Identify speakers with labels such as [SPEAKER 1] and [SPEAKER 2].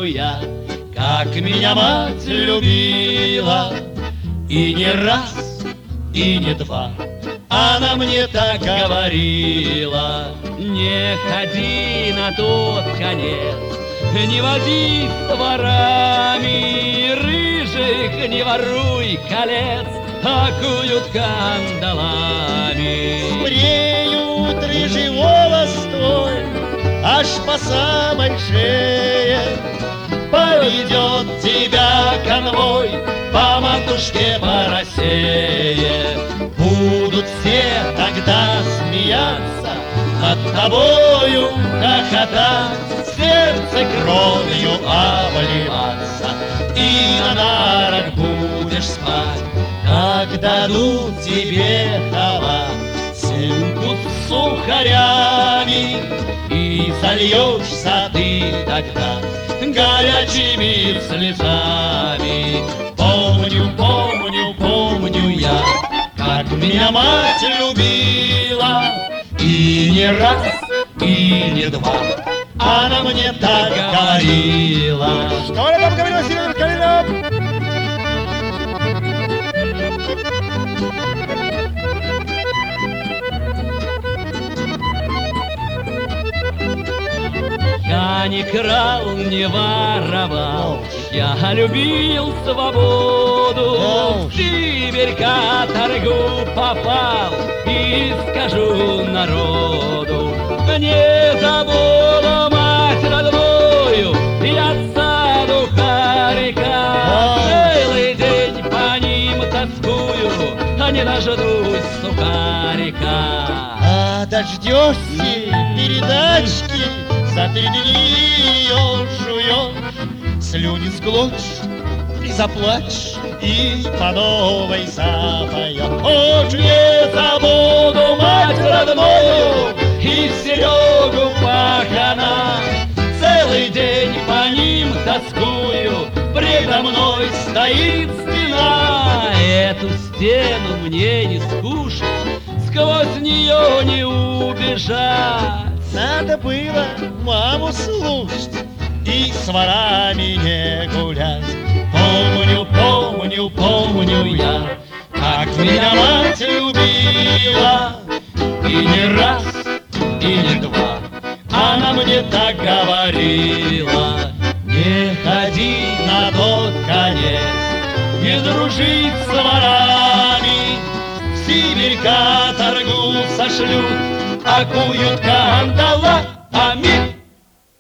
[SPEAKER 1] я, как меня мать любила. И не раз, и не два она мне так говорила: не ходи на тот конец, не водись с ворами, рыжих не воруй колец, окуют кандалами.
[SPEAKER 2] Сбреют рыжий волос твой аж по самой шее,
[SPEAKER 1] поведет тебя конвой по матушке по России. Будут все тогда смеяться, над тобою хохотать, сердце кровью обливаться, и на нарах будешь спать, как дадут тебе халат, сыпут сухарями, и зальешься ты тогда горячими слезами. Помню, помню, помню я, как меня мать любила. И не раз, и не два она мне так говорила.
[SPEAKER 2] Что я там говорил, Северный Калинов?
[SPEAKER 1] Я не крал, не воровал, я любил свободу. В Сибирь каторгу попал, и скажу народу: не забуду мать родную и отца Духарика. Целый день по ним тоскую, а не дождусь сухарика.
[SPEAKER 2] А дождешься передачки, за 3 дни ее жуешь, слюни сглотишь и заплачешь, и по новой запоешь.
[SPEAKER 1] Уж не забуду мать родную и Серегу пахана. Целый день по ним тоскую, предо мной стоит стена. Эту стену мне не скушать, сквозь нее не убежать.
[SPEAKER 2] Надо было маму слушать и с ворами не гулять.
[SPEAKER 1] Помню, помню, помню я, как меня мать любила. И не раз, и не два она мне так говорила: не ходи на тот конец, не дружи с ворами, в Сибирь каторгу сошлют, окуют кандалами.